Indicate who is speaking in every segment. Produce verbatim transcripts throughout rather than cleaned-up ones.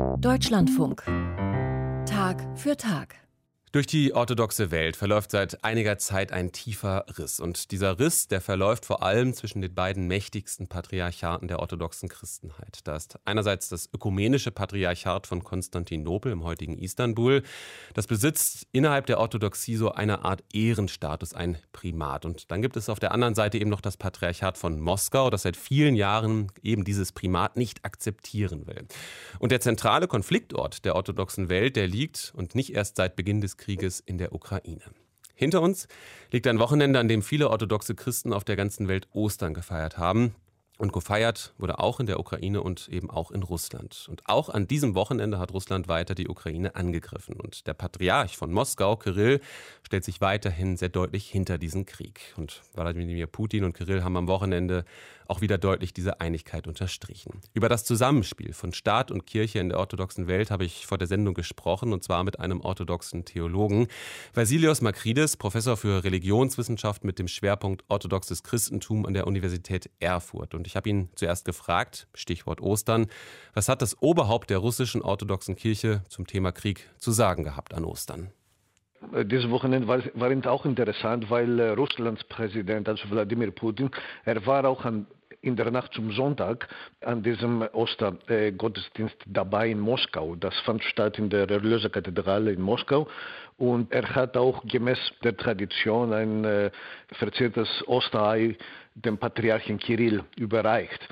Speaker 1: Deutschlandfunk. Tag für Tag.
Speaker 2: Durch die orthodoxe Welt verläuft seit einiger Zeit ein tiefer Riss. Und dieser Riss, der verläuft vor allem zwischen den beiden mächtigsten Patriarchaten der orthodoxen Christenheit. Da ist einerseits das ökumenische Patriarchat von Konstantinopel im heutigen Istanbul. Das besitzt innerhalb der Orthodoxie so eine Art Ehrenstatus, ein Primat. Und dann gibt es auf der anderen Seite eben noch das Patriarchat von Moskau, das seit vielen Jahren eben dieses Primat nicht akzeptieren will. Und der zentrale Konfliktort der orthodoxen Welt, der liegt, und nicht erst seit Beginn des Krieges, in der Ukraine. Hinter uns liegt ein Wochenende, an dem viele orthodoxe Christen auf der ganzen Welt Ostern gefeiert haben. Und gefeiert wurde auch in der Ukraine und eben auch in Russland. Und auch an diesem Wochenende hat Russland weiter die Ukraine angegriffen. Und der Patriarch von Moskau, Kyrill, stellt sich weiterhin sehr deutlich hinter diesen Krieg. Und Wladimir Putin und Kyrill haben am Wochenende auch wieder deutlich diese Einigkeit unterstrichen. Über das Zusammenspiel von Staat und Kirche in der orthodoxen Welt habe ich vor der Sendung gesprochen, und zwar mit einem orthodoxen Theologen. Vasilios Makridis, Professor für Religionswissenschaft mit dem Schwerpunkt orthodoxes Christentum an der Universität Erfurt. Und ich habe ihn zuerst gefragt, Stichwort Ostern, was hat das Oberhaupt der russischen orthodoxen Kirche zum Thema Krieg zu sagen gehabt an Ostern?
Speaker 3: Dieses Wochenende war, war auch interessant, weil äh, Russlands Präsident, also Wladimir Putin, er war auch an, in der Nacht zum Sonntag an diesem Ostergottesdienst äh, dabei in Moskau. Das fand statt in der Erlöserkathedrale in Moskau. Und er hat auch gemäß der Tradition ein äh, verziertes Osterei dem Patriarchen Kyrill überreicht.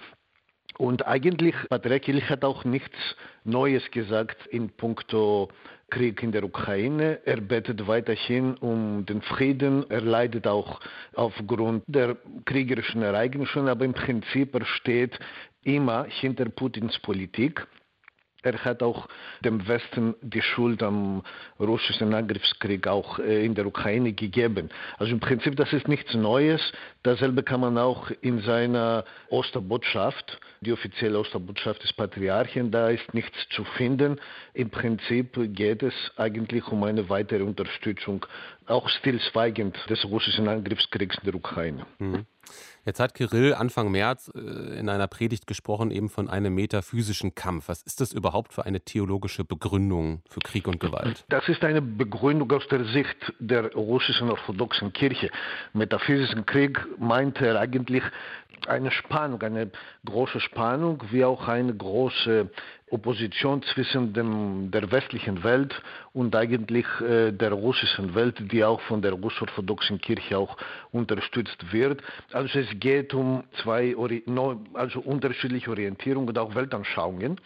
Speaker 3: Und eigentlich, Patriarch Kyrill hat auch nichts Neues gesagt in puncto Krieg in der Ukraine. Er betet weiterhin um den Frieden. Er leidet auch aufgrund der kriegerischen Ereignisse, aber im Prinzip er steht immer hinter Putins Politik. Er hat auch dem Westen die Schuld am russischen Angriffskrieg auch in der Ukraine gegeben. Also im Prinzip, das ist nichts Neues. Dasselbe kann man auch in seiner Osterbotschaft, die offizielle Osterbotschaft des Patriarchen, da ist nichts zu finden. Im Prinzip geht es eigentlich um eine weitere Unterstützung, auch stillschweigend, des russischen Angriffskriegs in der Ukraine.
Speaker 2: Mhm. Jetzt hat Kyrill Anfang März in einer Predigt gesprochen, eben von einem metaphysischen Kampf. Was ist das überhaupt für eine theologische Begründung für Krieg und Gewalt?
Speaker 3: Das ist eine Begründung aus der Sicht der russischen orthodoxen Kirche. Metaphysischen Krieg meint er eigentlich eine Spannung, eine große Spannung, wie auch eine große Opposition zwischen dem, der westlichen Welt und eigentlich äh, der russischen Welt, die auch von der russisch-orthodoxen Kirche auch unterstützt wird. Also es geht um zwei also unterschiedliche Orientierungen und auch Weltanschauungen.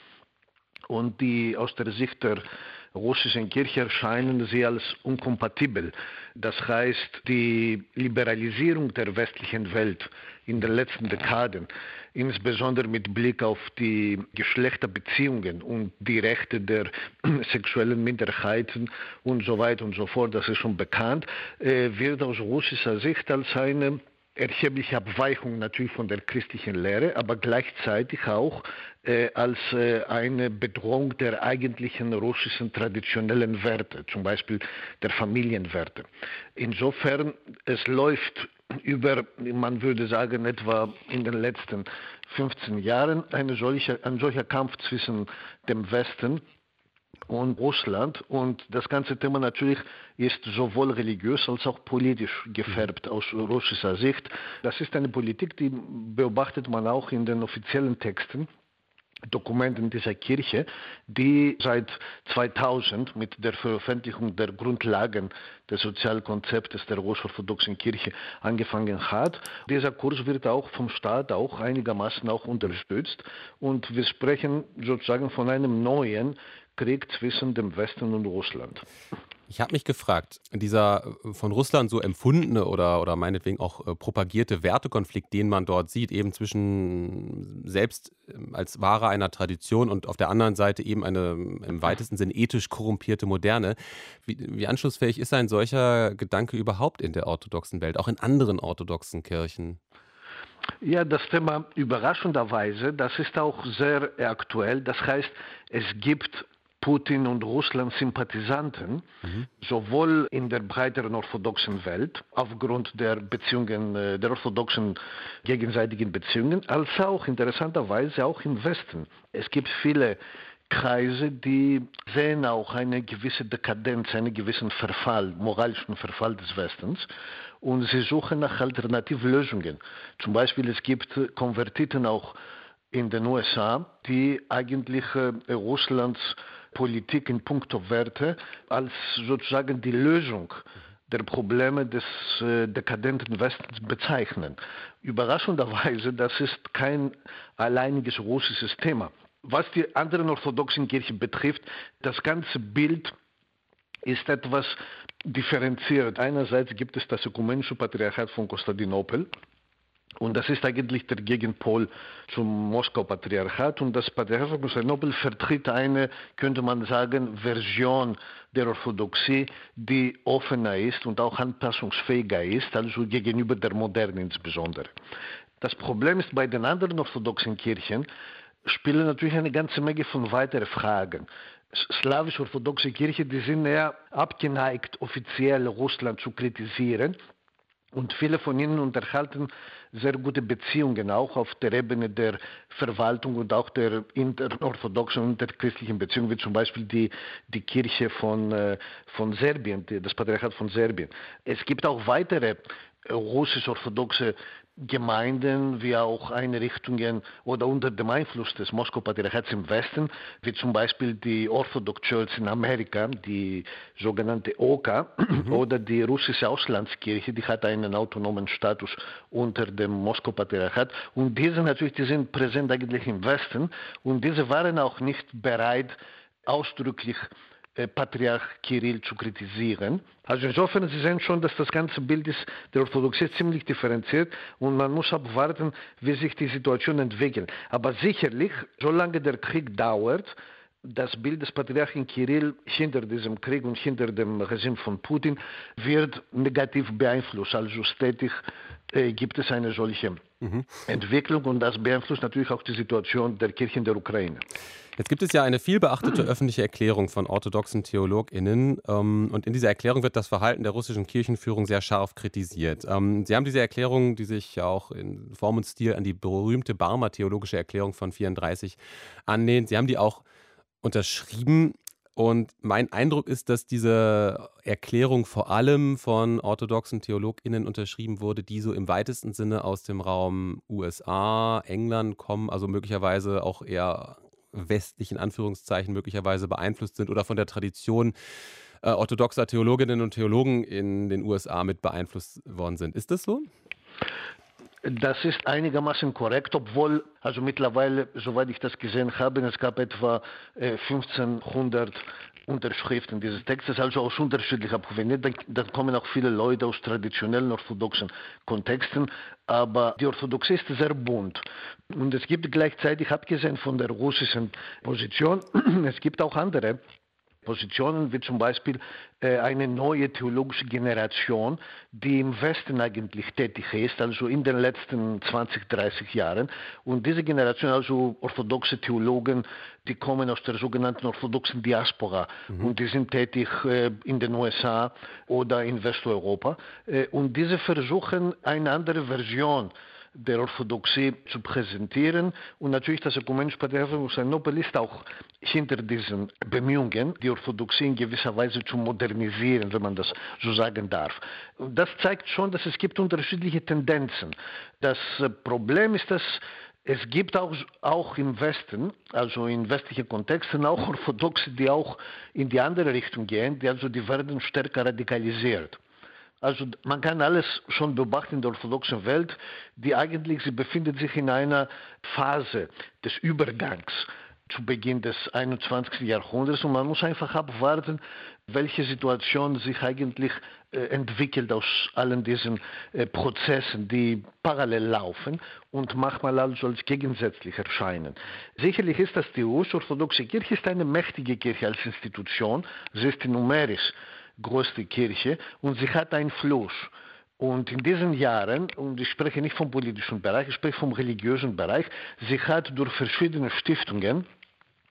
Speaker 3: Und die aus der Sicht der russischen Kirche erscheinen sie als unkompatibel. Das heißt, die Liberalisierung der westlichen Welt in den letzten Dekaden, insbesondere mit Blick auf die Geschlechterbeziehungen und die Rechte der sexuellen Minderheiten und so weiter und so fort, das ist schon bekannt, wird aus russischer Sicht als eine erhebliche Abweichung natürlich von der christlichen Lehre, aber gleichzeitig auch äh, als äh, eine Bedrohung der eigentlichen russischen traditionellen Werte, zum Beispiel der Familienwerte. Insofern, es läuft über, man würde sagen, etwa in den letzten fünfzehn Jahren eine solche, ein solcher Kampf zwischen dem Westen und Russland, und das ganze Thema natürlich ist sowohl religiös als auch politisch gefärbt aus russischer Sicht. Das ist eine Politik, die beobachtet man auch in den offiziellen Texten, Dokumenten dieser Kirche, die seit zweitausend mit der Veröffentlichung der Grundlagen des Sozialkonzeptes der russisch-orthodoxen Kirche angefangen hat. Dieser Kurs wird auch vom Staat auch einigermaßen auch unterstützt, und wir sprechen sozusagen von einem neuen Krieg zwischen dem Westen und Russland.
Speaker 2: Ich habe mich gefragt, dieser von Russland so empfundene oder, oder meinetwegen auch äh, propagierte Wertekonflikt, den man dort sieht, eben zwischen selbst als Wahrer einer Tradition und auf der anderen Seite eben eine im weitesten Sinn ethisch korrumpierte Moderne. Wie, wie anschlussfähig ist ein solcher Gedanke überhaupt in der orthodoxen Welt, auch in anderen orthodoxen Kirchen?
Speaker 3: Ja, das Thema überraschenderweise, das ist auch sehr aktuell. Das heißt, es gibt Putin und Russland Sympathisanten, mhm. sowohl in der breiteren orthodoxen Welt, aufgrund der Beziehungen, der orthodoxen gegenseitigen Beziehungen, als auch interessanterweise auch im Westen. Es gibt viele Kreise, die sehen auch eine gewisse Dekadenz, einen gewissen Verfall, moralischen Verfall des Westens. Und sie suchen nach Alternativlösungen. Zum Beispiel, es gibt Konvertiten auch in den U S A, die eigentlich äh, Russlands Politik in puncto Werte als sozusagen die Lösung der Probleme des äh, dekadenten Westens bezeichnen. Überraschenderweise, das ist kein alleiniges russisches Thema. Was die anderen orthodoxen Kirchen betrifft, das ganze Bild ist etwas differenziert. Einerseits gibt es das Ökumenische Patriarchat von Konstantinopel, und das ist eigentlich der Gegenpol zum Moskau-Patriarchat. Und das Patriarchat von Konstantinopel vertritt eine, könnte man sagen, Version der Orthodoxie, die offener ist und auch anpassungsfähiger ist, also gegenüber der Moderne insbesondere. Das Problem ist, bei den anderen orthodoxen Kirchen spielen natürlich eine ganze Menge von weiteren Fragen. Slawisch-orthodoxe Kirchen, die sind eher abgeneigt, offiziell Russland zu kritisieren. Und viele von ihnen unterhalten sehr gute Beziehungen, auch auf der Ebene der Verwaltung und auch der interorthodoxen und interchristlichen Beziehungen, wie zum Beispiel die, die Kirche von, äh, von Serbien, das Patriarchat von Serbien. Es gibt auch weitere russisch-orthodoxe Gemeinden wie auch Einrichtungen oder unter dem Einfluss des Moskau-Patriarchats im Westen, wie zum Beispiel die Orthodox Church in Amerika, die sogenannte O K A, mhm. oder die russische Auslandskirche, die hat einen autonomen Status unter dem Moskau-Patriarchat. Und diese natürlich, die sind präsent eigentlich im Westen und diese waren auch nicht bereit, ausdrücklich Patriarch Kirill zu kritisieren. Also insofern, Sie sehen schon, dass das ganze Bild ist der Orthodoxie ziemlich differenziert und man muss abwarten, wie sich die Situation entwickelt. Aber sicherlich, solange der Krieg dauert, das Bild des Patriarchen Kirill hinter diesem Krieg und hinter dem Regime von Putin wird negativ beeinflusst. Also stetig äh, gibt es eine solche mhm. Entwicklung und das beeinflusst natürlich auch die Situation der Kirche in der Ukraine.
Speaker 2: Jetzt gibt es ja eine vielbeachtete öffentliche Erklärung von orthodoxen TheologInnen ähm, und in dieser Erklärung wird das Verhalten der russischen Kirchenführung sehr scharf kritisiert. Ähm, Sie haben diese Erklärung, die sich ja auch in Form und Stil an die berühmte Barmer Theologische Erklärung von vierunddreißig anlehnt. Sie haben die auch unterschrieben und mein Eindruck ist, dass diese Erklärung vor allem von orthodoxen TheologInnen unterschrieben wurde, die so im weitesten Sinne aus dem Raum U S A, England kommen, also möglicherweise auch eher westlich in Anführungszeichen möglicherweise beeinflusst sind oder von der Tradition äh, orthodoxer Theologinnen und Theologen in den U S A mit beeinflusst worden sind. Ist das so?
Speaker 3: Das ist einigermaßen korrekt, obwohl, also mittlerweile, soweit ich das gesehen habe, es gab etwa äh, fünfzehnhundert Unterschriften dieses Textes, also aus unterschiedlicher Provenienz. Da kommen auch viele Leute aus traditionellen orthodoxen Kontexten, aber die Orthodoxie ist sehr bunt. Und es gibt gleichzeitig, abgesehen von der russischen Position, es gibt auch andere Positionen, wie zum Beispiel äh, eine neue theologische Generation, die im Westen eigentlich tätig ist, also in den letzten zwanzig, dreißig Jahren. Und diese Generation, also orthodoxe Theologen, die kommen aus der sogenannten orthodoxen Diaspora mhm. und die sind tätig äh, in den U S A oder in Westeuropa. Äh, und diese versuchen eine andere Version der Orthodoxie zu präsentieren. Und natürlich das Ökumenische Patriarchat von Konstantinopel ist auch hinter diesen Bemühungen, die Orthodoxie in gewisser Weise zu modernisieren, wenn man das so sagen darf. Und das zeigt schon, dass es gibt unterschiedliche Tendenzen. Das Problem ist, dass es gibt auch, auch im Westen, also in westlichen Kontexten, auch Orthodoxe, die auch in die andere Richtung gehen, die also die werden stärker radikalisiert. Also man kann alles schon beobachten in der orthodoxen Welt, die eigentlich, sie befindet sich in einer Phase des Übergangs zu Beginn des einundzwanzigsten Jahrhunderts und man muss einfach abwarten, welche Situation sich eigentlich äh, entwickelt aus allen diesen äh, Prozessen, die parallel laufen und manchmal also als gegensätzlich erscheinen. Sicherlich ist das die russisch-orthodoxe Kirche ist eine mächtige Kirche als Institution, sie ist numerisch größte Kirche und sie hat Einfluss. Und in diesen Jahren, und ich spreche nicht vom politischen Bereich, ich spreche vom religiösen Bereich, sie hat durch verschiedene Stiftungen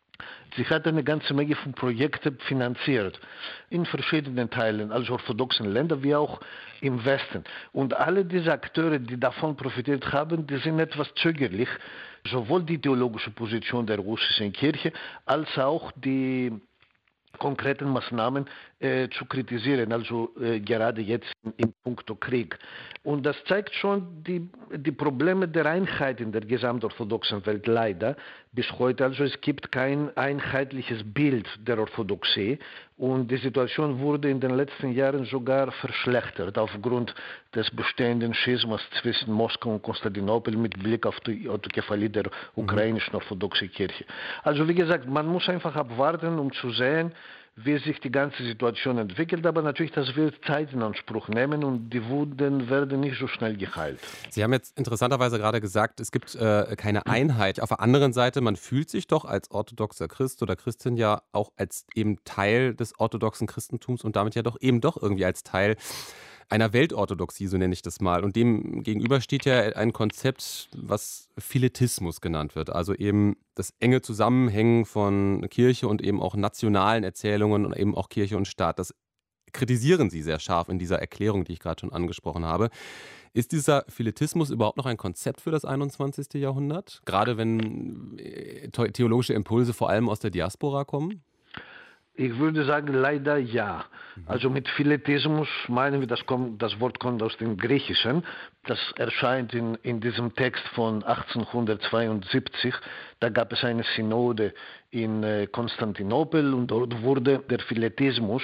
Speaker 3: Sie hat eine ganze Menge von Projekten finanziert in verschiedenen Teilen, also orthodoxen Ländern wie auch im Westen. Und alle diese Akteure, die davon profitiert haben, die sind etwas zögerlich, sowohl die theologische Position der russischen Kirche als auch die konkreten Maßnahmen äh, zu kritisieren, also äh, gerade jetzt in, in puncto Krieg. Und das zeigt schon die, die Probleme der Einheit in der gesamtorthodoxen Welt leider bis heute. Also es gibt kein einheitliches Bild der Orthodoxie und die Situation wurde in den letzten Jahren sogar verschlechtert aufgrund des bestehenden Schismas zwischen Moskau und Konstantinopel mit Blick auf die Autokephalie der ukrainischen orthodoxen Kirche. Also wie gesagt, man muss einfach abwarten, um zu sehen, wie sich die ganze Situation entwickelt, aber natürlich, das wird Zeit in Anspruch nehmen und die Wunden werden nicht so schnell geheilt.
Speaker 2: Sie haben jetzt interessanterweise gerade gesagt, es gibt äh, keine Einheit. Auf der anderen Seite, man fühlt sich doch als orthodoxer Christ oder Christin ja auch als eben Teil des orthodoxen Christentums und damit ja doch eben doch irgendwie als Teil einer Weltorthodoxie, so nenne ich das mal. Und dem gegenüber steht ja ein Konzept, was Philetismus genannt wird. Also eben das enge Zusammenhängen von Kirche und eben auch nationalen Erzählungen und eben auch Kirche und Staat. Das kritisieren Sie sehr scharf in dieser Erklärung, die ich gerade schon angesprochen habe. Ist dieser Philetismus überhaupt noch ein Konzept für das einundzwanzigste Jahrhundert? Gerade wenn theologische Impulse vor allem aus der Diaspora kommen?
Speaker 3: Ich würde sagen, leider ja. Also mit Philetismus meinen wir, das, kommt, das Wort kommt aus dem Griechischen. Das erscheint in, in diesem Text von achtzehnhundertzweiundsiebzig. Da gab es eine Synode in äh, Konstantinopel und dort wurde der Philetismus,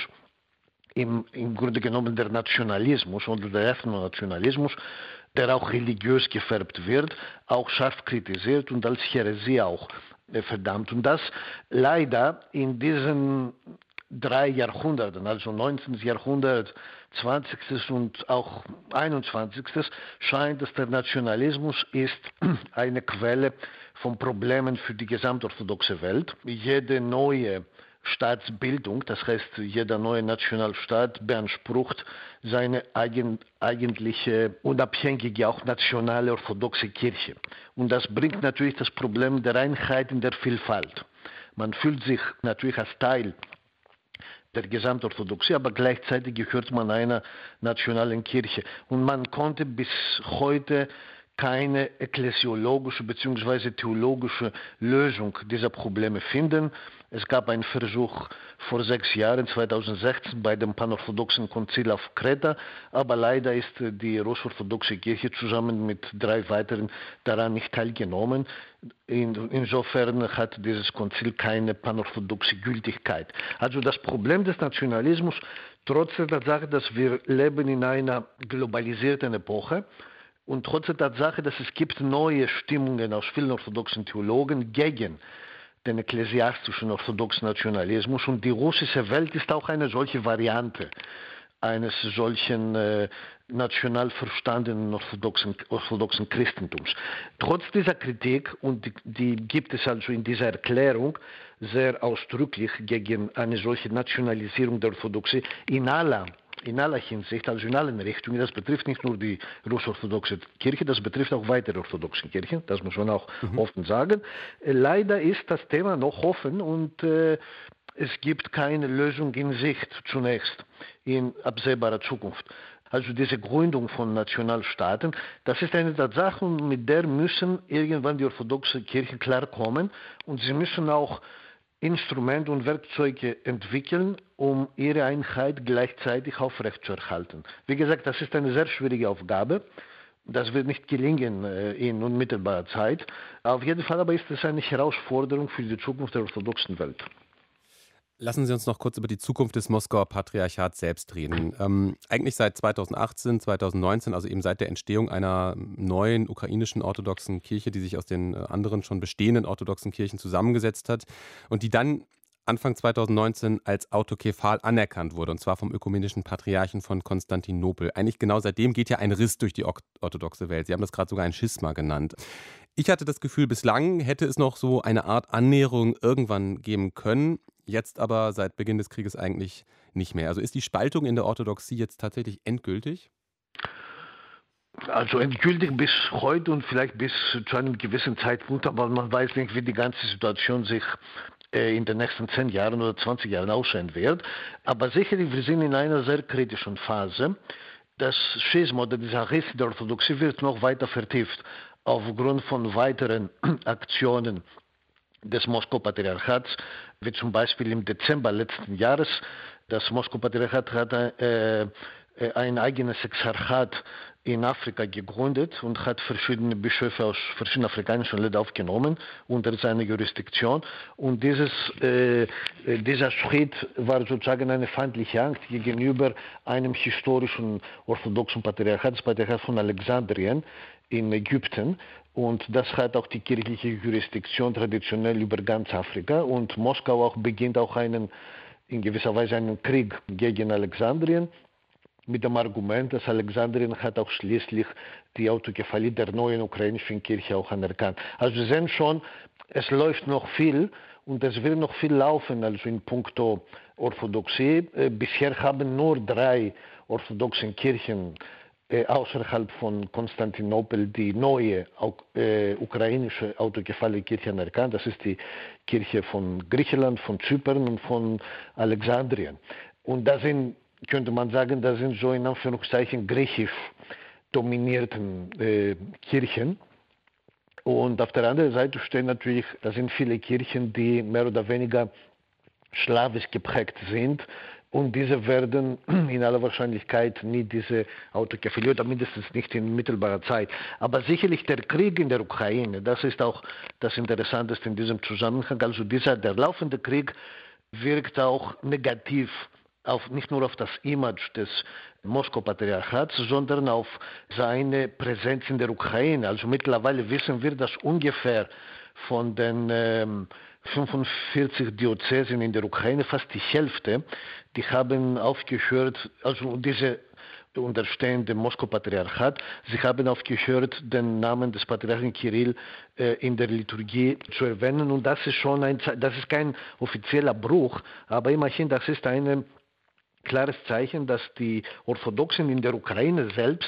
Speaker 3: im, im Grunde genommen der Nationalismus oder der Ethnonationalismus, der auch religiös gefärbt wird, auch scharf kritisiert und als Häresie auch verdammt. Und das leider in diesen drei Jahrhunderten, also neunzehnten. Jahrhundert, zwanzigsten. und auch einundzwanzigsten. scheint, dass der Nationalismus ist eine Quelle von Problemen für die gesamtorthodoxe Welt. Jede neue Staatsbildung, das heißt, jeder neue Nationalstaat beansprucht seine eigen, eigentliche unabhängige, auch nationale orthodoxe Kirche. Und das bringt natürlich das Problem der Einheit in der Vielfalt. Man fühlt sich natürlich als Teil der Gesamtorthodoxie, aber gleichzeitig gehört man einer nationalen Kirche. Und man konnte bis heute keine ekklesiologische bzw. theologische Lösung dieser Probleme finden. Es gab einen Versuch vor sechs Jahren, zweitausendsechzehn, bei dem Panorthodoxen Konzil auf Kreta, aber leider ist die russisch-orthodoxe Kirche zusammen mit drei weiteren daran nicht teilgenommen. In, insofern hat dieses Konzil keine panorthodoxe Gültigkeit. Also das Problem des Nationalismus, trotz der Tatsache, dass wir leben in einer globalisierten Epoche, und trotz der Tatsache, dass es gibt neue Stimmungen aus vielen orthodoxen Theologen gegen den ekklesiastischen orthodoxen Nationalismus. Und die russische Welt ist auch eine solche Variante eines solchen äh, national verstandenen orthodoxen, orthodoxen Christentums. Trotz dieser Kritik, und die, die gibt es also in dieser Erklärung sehr ausdrücklich gegen eine solche Nationalisierung der Orthodoxie in aller In aller Hinsicht, also in allen Richtungen. Das betrifft nicht nur die russisch-orthodoxe Kirche, das betrifft auch weitere orthodoxe Kirchen, das muss man auch mhm. offen sagen. Leider ist das Thema noch offen und äh, es gibt keine Lösung in Sicht zunächst in absehbarer Zukunft. Also diese Gründung von Nationalstaaten, das ist eine Tatsache, mit der müssen irgendwann die orthodoxe Kirchen klarkommen und sie müssen auch Instrumente und Werkzeuge entwickeln, um ihre Einheit gleichzeitig aufrechtzuerhalten. Wie gesagt, das ist eine sehr schwierige Aufgabe. Das wird nicht gelingen äh, in unmittelbarer Zeit. Auf jeden Fall aber ist es eine Herausforderung für die Zukunft der orthodoxen Welt.
Speaker 2: Lassen Sie uns noch kurz über die Zukunft des Moskauer Patriarchats selbst reden. Ähm, eigentlich seit zweitausendachtzehn, zweitausendneunzehn, also eben seit der Entstehung einer neuen ukrainischen orthodoxen Kirche, die sich aus den anderen schon bestehenden orthodoxen Kirchen zusammengesetzt hat und die dann Anfang zweitausendneunzehn als autokephal anerkannt wurde, und zwar vom ökumenischen Patriarchen von Konstantinopel. Eigentlich genau seitdem geht ja ein Riss durch die orthodoxe Welt. Sie haben das gerade sogar ein Schisma genannt. Ich hatte das Gefühl, bislang hätte es noch so eine Art Annäherung irgendwann geben können, jetzt aber seit Beginn des Krieges eigentlich nicht mehr. Also ist die Spaltung in der Orthodoxie jetzt tatsächlich endgültig?
Speaker 3: Also endgültig bis heute und vielleicht bis zu einem gewissen Zeitpunkt, aber man weiß nicht, wie die ganze Situation sich in den nächsten zehn Jahren oder zwanzig Jahren aussehen wird. Aber sicherlich, wir sind in einer sehr kritischen Phase. Das Schisma oder dieser Riss der Orthodoxie wird noch weiter vertieft aufgrund von weiteren Aktionen des Moskau-Patriarchats, wie zum Beispiel im Dezember letzten Jahres. Das Moskau-Patriarchat hat äh, ein eigenes Exarchat in Afrika gegründet und hat verschiedene Bischöfe aus verschiedenen afrikanischen Ländern aufgenommen unter seine Jurisdiktion. Und dieses, äh, dieser Schritt war sozusagen eine feindliche Angst gegenüber einem historischen orthodoxen Patriarchat, das Patriarchat von Alexandrien in Ägypten. Und das hat auch die kirchliche Jurisdiktion traditionell über ganz Afrika. Und Moskau auch beginnt auch einen, in gewisser Weise einen Krieg gegen Alexandrien, mit dem Argument, dass Alexandrien hat auch schließlich die Autokephalie der neuen ukrainischen Kirche auch anerkannt. Also wir sehen schon, es läuft noch viel und es wird noch viel laufen, also in puncto Orthodoxie. Äh, bisher haben nur drei orthodoxe Kirchen äh, außerhalb von Konstantinopel die neue äh, ukrainische autokephalie Kirche anerkannt. Das ist die Kirche von Griechenland, von Zypern und von Alexandrien. Und da sind, könnte man sagen, das sind so in Anführungszeichen griechisch dominierten äh, Kirchen. Und auf der anderen Seite stehen natürlich, da sind viele Kirchen, die mehr oder weniger slawisch geprägt sind. Und diese werden in aller Wahrscheinlichkeit nie diese Autokephalie oder mindestens nicht in mittelbarer Zeit. Aber sicherlich der Krieg in der Ukraine, das ist auch das Interessanteste in diesem Zusammenhang. Also dieser, der laufende Krieg wirkt auch negativ auf, nicht nur auf das Image des Moskau-Patriarchats, sondern auf seine Präsenz in der Ukraine. Also mittlerweile wissen wir, dass ungefähr von den ähm, fünfundvierzig Diözesen in der Ukraine, fast die Hälfte, die haben aufgehört, also diese unterstehen dem Moskau-Patriarchat, sie haben aufgehört, den Namen des Patriarchen Kirill äh, in der Liturgie zu erwähnen. Und das ist schon ein, das ist kein offizieller Bruch, aber immerhin, das ist ein klares Zeichen, dass die Orthodoxen in der Ukraine selbst,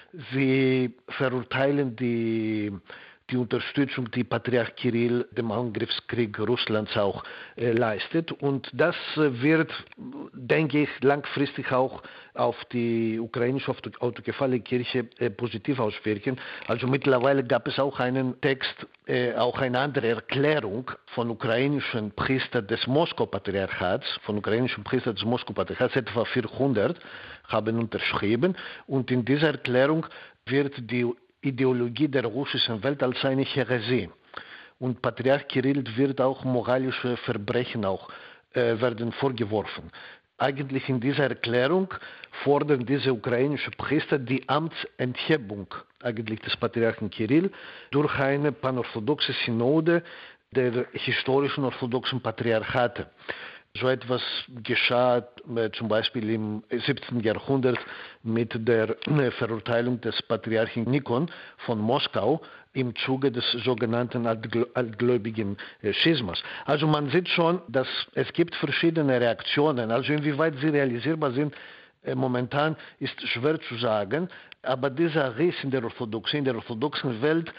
Speaker 3: sie verurteilen die die Unterstützung, die Patriarch Kirill dem Angriffskrieg Russlands auch äh, leistet. Und das äh, wird, denke ich, langfristig auch auf die ukrainische autokephalie Kirche äh, positiv auswirken. Also mittlerweile gab es auch einen Text, äh, auch eine andere Erklärung von ukrainischen Priestern des Moskau-Patriarchats, von ukrainischen Priestern des Moskau-Patriarchats, etwa vierhundert, haben unterschrieben. Und in dieser Erklärung wird die Ideologie der russischen Welt als eine Häresie. Und Patriarch Kirill wird auch moralische Verbrechen auch, äh, werden vorgeworfen. Eigentlich in dieser Erklärung fordern diese ukrainischen Priester die Amtsenthebung eigentlich des Patriarchen Kirill durch eine panorthodoxe Synode der historischen orthodoxen Patriarchate. So etwas geschah äh, zum Beispiel im siebzehnten Jahrhundert mit der äh, Verurteilung des Patriarchen Nikon von Moskau im Zuge des sogenannten altglä altgläubigen äh, Schismas. Also man sieht schon, dass es gibt verschiedene Reaktionen. Also inwieweit sie realisierbar sind, äh, momentan ist schwer zu sagen. Aber dieser Riss in der Orthodoxie, in der orthodoxen Welt,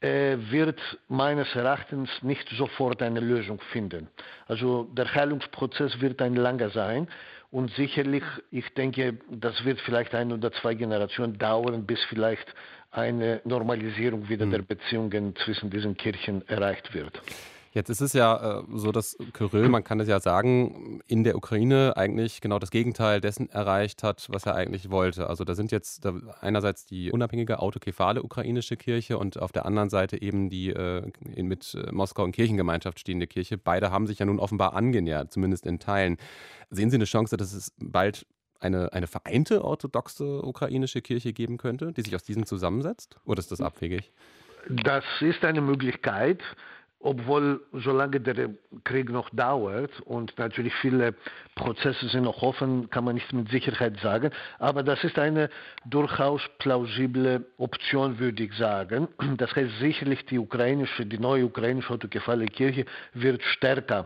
Speaker 3: wird meines Erachtens nicht sofort eine Lösung finden. Also der Heilungsprozess wird ein langer sein und sicherlich, ich denke, das wird vielleicht ein oder zwei Generationen dauern, bis vielleicht eine Normalisierung wieder hm. der Beziehungen zwischen diesen Kirchen erreicht wird.
Speaker 2: Jetzt ist es ja äh, so, dass Kyrill, man kann es ja sagen, in der Ukraine eigentlich genau das Gegenteil dessen erreicht hat, was er eigentlich wollte. Also da sind jetzt da einerseits die unabhängige autokephale ukrainische Kirche und auf der anderen Seite eben die äh, in, mit äh, Moskau in Kirchengemeinschaft stehende Kirche. Beide haben sich ja nun offenbar angenähert, zumindest in Teilen. Sehen Sie eine Chance, dass es bald eine, eine vereinte orthodoxe ukrainische Kirche geben könnte, die sich aus diesen zusammensetzt? Oder ist das abwegig?
Speaker 3: Das ist eine Möglichkeit. Obwohl, solange der Krieg noch dauert und natürlich viele Prozesse sind noch offen, kann man nicht mit Sicherheit sagen. Aber das ist eine durchaus plausible Option, würde ich sagen. Das heißt, sicherlich die ukrainische, die neue ukrainische autokephalie Kirche wird stärker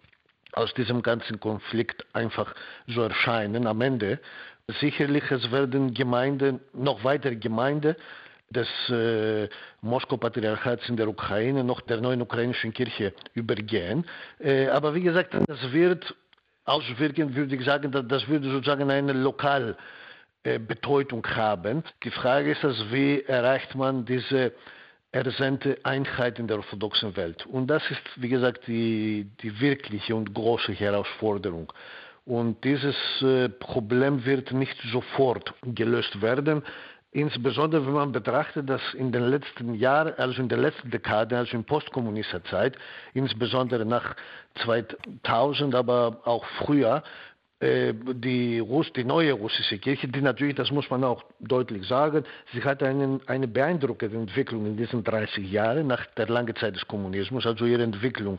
Speaker 3: aus diesem ganzen Konflikt einfach so erscheinen am Ende. Sicherlich, es werden Gemeinden, noch weitere Gemeinden, des äh, Moskau-Patriarchats in der Ukraine noch der neuen ukrainischen Kirche übergehen. Äh, aber wie gesagt, das wird auswirken, würde ich sagen, das würde sozusagen eine lokale äh, Bedeutung haben. Die Frage ist, also, wie erreicht man diese ersehnte Einheit in der orthodoxen Welt? Und das ist, wie gesagt, die, die wirkliche und große Herausforderung. Und dieses äh, Problem wird nicht sofort gelöst werden. Insbesondere wenn man betrachtet, dass in den letzten Jahren, also in der letzten Dekade, also in postkommunistischer Zeit, insbesondere nach zweitausend, aber auch früher, äh, die, Russ, die neue russische Kirche, die natürlich, das muss man auch deutlich sagen, sie hat einen, eine beeindruckende Entwicklung in diesen dreißig Jahren nach der langen Zeit des Kommunismus, also ihre Entwicklung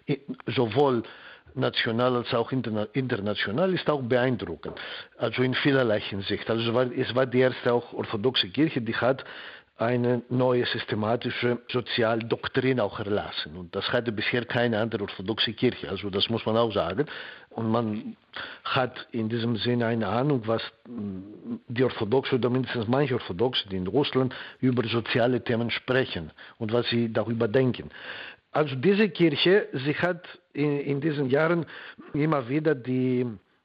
Speaker 3: sowohl national als auch interna international ist auch beeindruckend, also in vielerlei Hinsicht. Also es war, es war die erste auch orthodoxe Kirche, die hat eine neue systematische Sozialdoktrin auch erlassen. Und das hatte bisher keine andere orthodoxe Kirche, also das muss man auch sagen. Und man hat in diesem Sinne eine Ahnung, was die Orthodoxe oder mindestens manche Orthodoxe, die in Russland über soziale Themen sprechen und was sie darüber denken. Also diese Kirche, sie hat in, in diesen Jahren immer wieder die,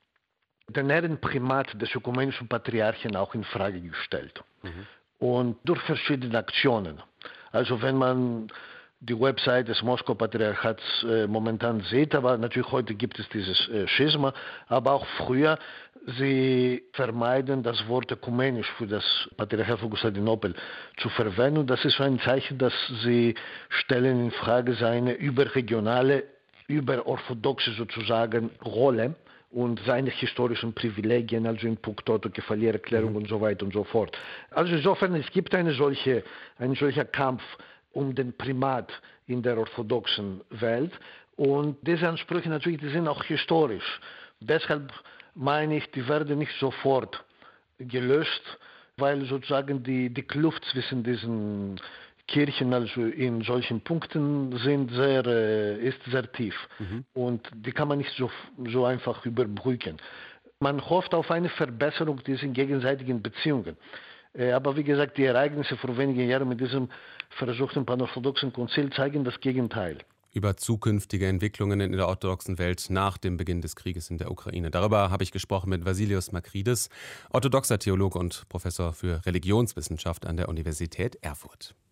Speaker 3: den Ehrenprimat des ökumenischen Patriarchen auch in Frage gestellt. Mhm. Und durch verschiedene Aktionen. Also wenn man die Website des Moskau-Patriarchats äh, momentan sieht, aber natürlich heute gibt es dieses äh, Schisma, aber auch früher, sie vermeiden das Wort ökumenisch für das Patriarchat von Konstantinopel zu verwenden. Und das ist so ein Zeichen, dass sie stellen in Frage seine überregionale, überorthodoxe sozusagen Rolle und seine historischen Privilegien, also in puncto Autokephaliererklärung mhm. und so weiter und so fort. Also insofern, es gibt eine solche, ein solcher Kampf um den Primat in der orthodoxen Welt. Und diese Ansprüche natürlich, die sind auch historisch. Deshalb meine ich, die werden nicht sofort gelöst, weil sozusagen die, die Kluft zwischen diesen Kirchen, also in solchen Punkten, sind sehr, ist sehr tief. Mhm. Und die kann man nicht so, so einfach überbrücken. Man hofft auf eine Verbesserung dieser gegenseitigen Beziehungen. Aber wie gesagt, die Ereignisse vor wenigen Jahren mit diesem versuchten panorthodoxen Konzil zeigen das Gegenteil.
Speaker 2: Über zukünftige Entwicklungen in der orthodoxen Welt nach dem Beginn des Krieges in der Ukraine. Darüber habe ich gesprochen mit Vassilios Makridis, orthodoxer Theologe und Professor für Religionswissenschaft an der Universität Erfurt.